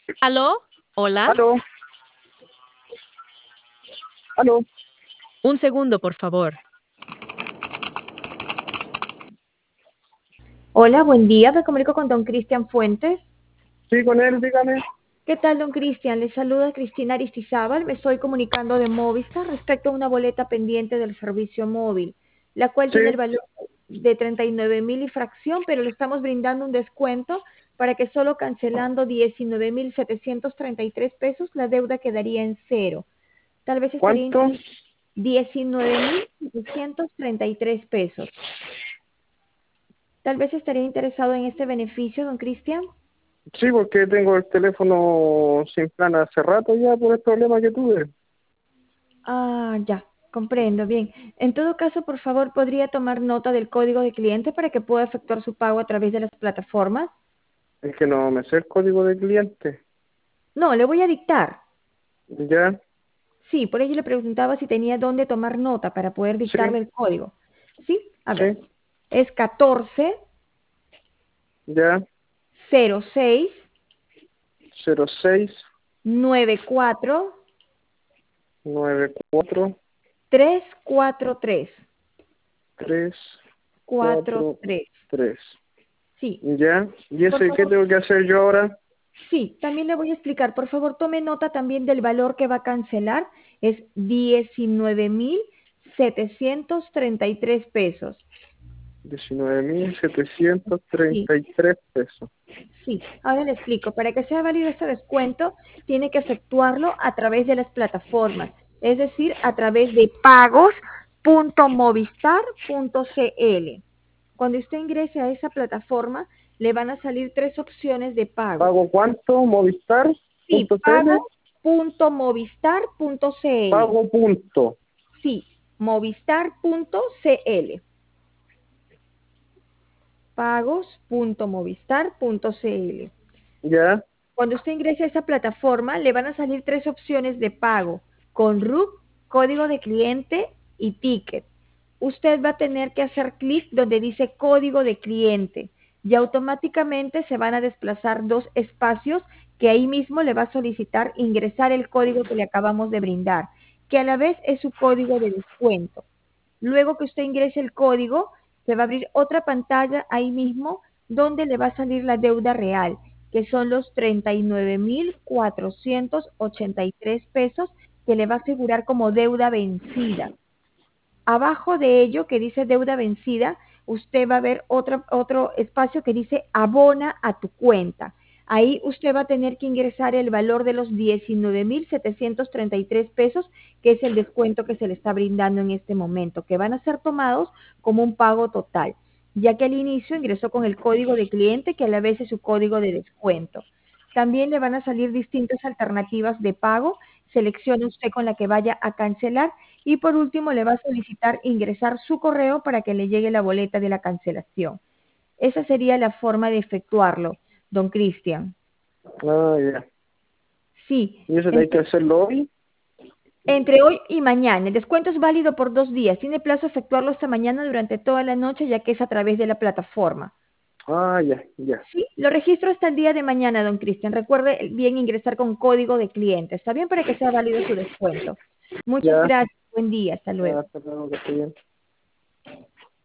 ¿Aló? ¿Hola? Aló, aló. Un segundo, por favor. Hola, buen día. Me comunico con don Cristian Fuentes. Sí, con él, dígame. ¿Qué tal, don Cristian? Le saluda Cristina Aristizábal. Me estoy comunicando de Movistar respecto a una boleta pendiente del servicio móvil, la cual Sí, tiene el valor de 39,000 y fracción, pero le estamos brindando un descuento para que solo cancelando 19,733 pesos la deuda quedaría en cero. Tal vez estaría ¿cuánto? 19,733 pesos. Tal vez estaría interesado en este beneficio, don Cristian. Sí, porque tengo el teléfono sin plan hace rato ya por el problema que tuve. Ah, ya, comprendo, bien. En todo caso, por favor, ¿podría tomar nota del código de cliente para que pueda efectuar su pago a través de las plataformas? Es que no me sé el código de cliente. No, le voy a dictar. ¿Ya? Sí, por ello le preguntaba si tenía dónde tomar nota para poder Sí, dictarle el código. Sí, a ver, sí, es 14 ya. 06 06 94 94 343. 3 4 43. 3. Sí, ¿Ya? ¿Y por ese qué favor. tengo que hacer yo ahora? Sí, también le voy a explicar. Por favor, tome nota también del valor que va a cancelar. Es 19,733 pesos. 19,733 Sí, pesos. sí. Ahora le explico. Para que sea válido este descuento, tiene que efectuarlo a través de las plataformas, es decir, a través de pagos.movistar.cl. Cuando usted ingrese a esa plataforma, le van a salir tres opciones de pago. ¿Pago cuánto? Sí, Movistar.cl. pago.movistar.cl. Pago punto. Sí, movistar.cl. Pagos.movistar.cl. ¿Ya? Cuando usted ingrese a esa plataforma, le van a salir tres opciones de pago, con RUC, código de cliente y ticket. Usted va a tener que hacer clic donde dice código de cliente y automáticamente se van a desplazar dos espacios que ahí mismo le va a solicitar ingresar el código que le acabamos de brindar, que a la vez es su código de descuento. Luego que usted ingrese el código, se va a abrir otra pantalla ahí mismo donde le va a salir la deuda real, que son los 39,483 pesos que le va a figurar como deuda vencida. Abajo de ello, que dice deuda vencida, usted va a ver otro espacio que dice abona a tu cuenta. Ahí usted va a tener que ingresar el valor de los 19,733 pesos, que es el descuento que se le está brindando en este momento, que van a ser tomados como un pago total, ya que al inicio ingresó con el código de cliente, que a la vez es su código de descuento. También le van a salir distintas alternativas de pago. Seleccione usted con la que vaya a cancelar y por último le va a solicitar ingresar su correo para que le llegue la boleta de la cancelación. Esa sería la forma de efectuarlo, don Cristian. Ah, ya. Sí, ¿Y eso hay que hacerlo hoy? entre hoy y mañana. El descuento es válido por 2 días. Tiene plazo efectuarlo esta mañana durante toda la noche, ya que es a través de la plataforma. Ah, ya, ya. Sí, lo registro hasta el día de mañana, don Cristian. Recuerde bien ingresar con código de cliente. ¿Está bien para que sea válido su descuento? Muchas Ya, gracias. Buen día. Hasta ya, luego. hasta luego, que esté bien.